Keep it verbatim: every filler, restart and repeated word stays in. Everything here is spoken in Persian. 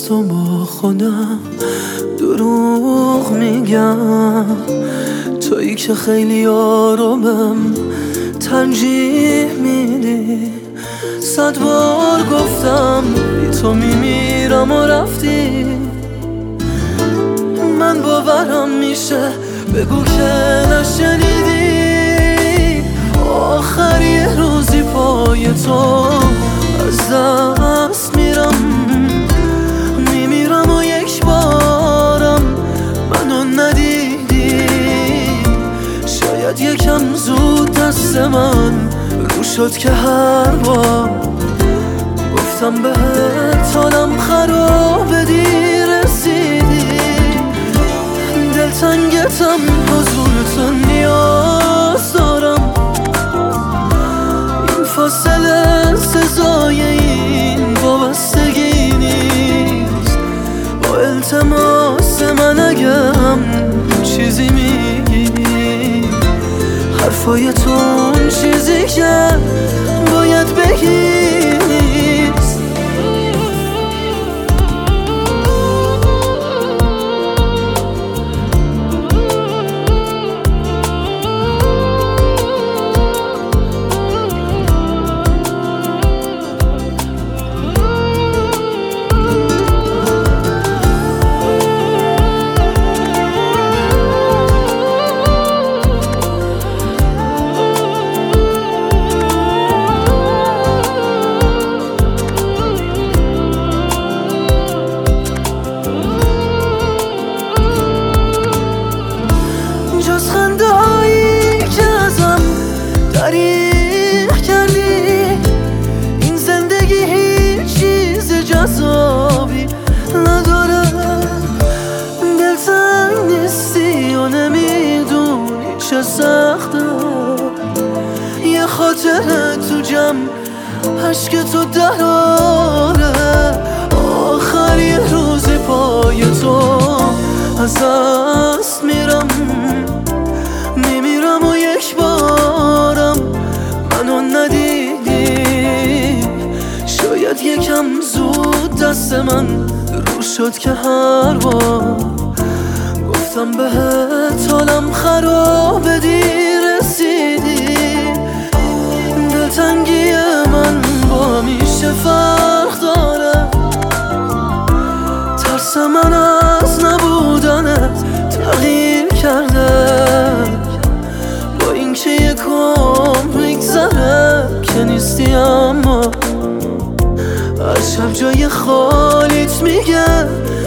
هست و با خودم دروغ میگم. تویی که خیلی آرومم ترجیح میدی. صد بار گفتم بی تو میمیرم و رفتی. من باورم میشه بگو که نشنیدی. آخر یه روزی پای تو از دست میرم. میمیرم و یک بارم منو ندیدی. شاید یکم زود دست من رو شد که هر بار گفتم بهت حالم خرابه دیر رسیدی. دلتنگتم حضور تو نیاز دارم. این فاصله سزای این وابستگی نیست. با التماس من اگم چیزی میگی. حرفای تو اون چیزی که باید بگی نیست. تعریف کردی این زندگی هیچ چیز جذابی نداره. دلتنگ نیستی و نمیدونی چه سخته. یه خاطره تو جمع عشق تو دراره. آخر یه روزی پای تو از دست میرم. میمیرم و یک بارم منو ندیدی. شاید یکم زود دست من رو شد که هر بار گفتم بهت حالم خرابه دیر رسیدی. دلتنگی من با همیشه فرق داره. ترس من از نبودنت تغییر کرده. با اینکه یک عمر میگذره که نیستی اما از شب جای خالیت میگه